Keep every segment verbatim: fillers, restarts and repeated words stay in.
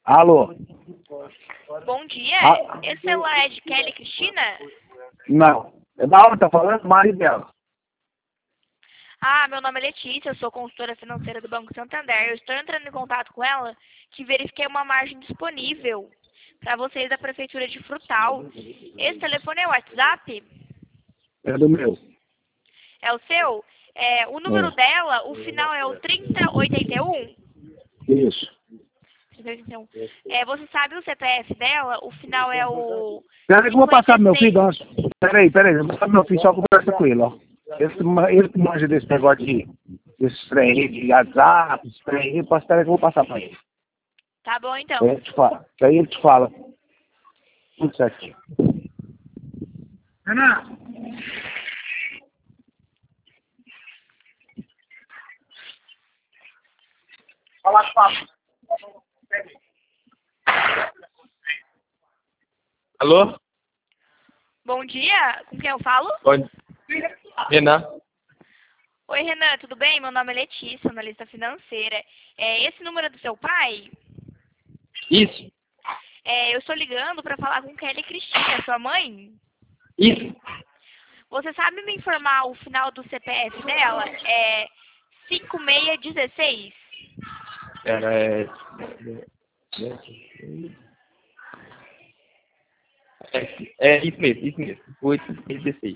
Alô? Bom dia. Ah. Esse celular é de Kelly Cristina? Não. É da onde tá falando? Marido dela. Ah, meu nome é Letícia, eu sou consultora financeira do Banco Santander. Eu estou entrando em contato com ela que verifiquei uma margem disponível para vocês da Prefeitura de Frutal. Esse telefone é o WhatsApp? É do meu. É o seu? É, o número É. dela, o final é o trinta oitenta e um? Isso. Então, é, você sabe o C P F dela? O final é o Peraí que eu vou passar pro meu filho. cinquenta e seis. Antes. Peraí, peraí. Eu vou passar pro meu filho só conversa com ele, ó. Ele, que ma- ele que manja desse negócio de... Desse trem aí, de WhatsApp, esse trem aí. Peraí que eu vou passar pra ele. Tá bom, então. Aí ele te fala. Aí ele te fala. Tudo certinho. Renato. Fala com papo. Alô? Bom dia, com quem eu falo? Oi. Renan? Oi, Renan, tudo bem? Meu nome é Letícia, analista financeira. É esse número é do seu pai? Isso. É, eu estou ligando para falar com Kelly Cristina, sua mãe. Isso. Você sabe me informar o final do C P F dela? É cinco seis um seis? Era... É, é, é isso mesmo, isso mesmo. oito dezesseis.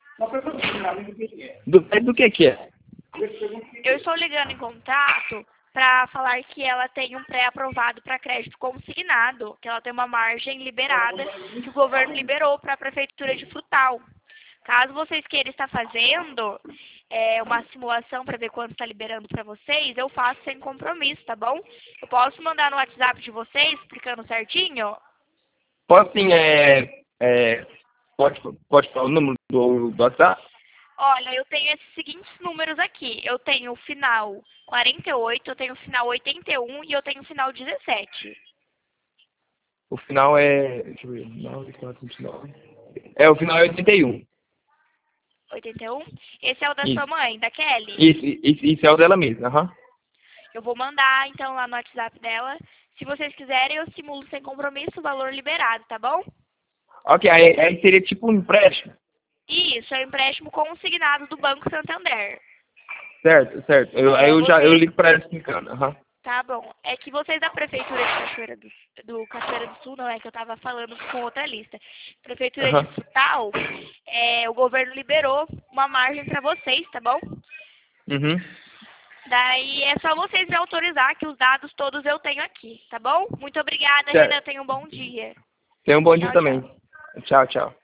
Do, é do que que é? Eu estou ligando em contato para falar que ela tem um pré-aprovado para crédito consignado, que ela tem uma margem liberada que o governo liberou para a Prefeitura de Frutal. Caso vocês queiram estar fazendo é, uma simulação para ver quanto está liberando para vocês, eu faço sem compromisso, tá bom? Eu posso mandar no WhatsApp de vocês, explicando certinho? Pode sim, é... é pode, pode falar o número do, do WhatsApp? Olha, eu tenho esses seguintes números aqui. Eu tenho o final quarenta e oito, eu tenho o final oitenta e um e eu tenho o final dezessete. O final é... Deixa eu ver. nove, quatro, vinte e nove. É, o final é oitenta e um. oitenta e um? Esse é o da Isso. sua mãe, da Kelly? Isso, isso, isso é o dela mesma, aham. Eu vou mandar, então, lá no WhatsApp dela. Se vocês quiserem, eu simulo sem compromisso o valor liberado, tá bom? Ok, aí, aí seria tipo um empréstimo. Isso, é o empréstimo consignado do Banco Santander. Certo, certo. Eu, É, aí eu já eu você- ligo pra ela explicando, aham. Tá bom. É que vocês da Prefeitura de Cachoeira do, do Cachoeira do Sul, não é que eu tava falando com outra lista. Prefeitura Aham. de Frutal, é, o governo liberou uma margem para vocês, tá bom? Uhum. Daí é só vocês me autorizar que os dados todos eu tenho aqui, tá bom? Muito obrigada, Certo. Renan. Tenha um bom dia. Tenha um bom dia Tchau, também. tchau. Tchau, tchau.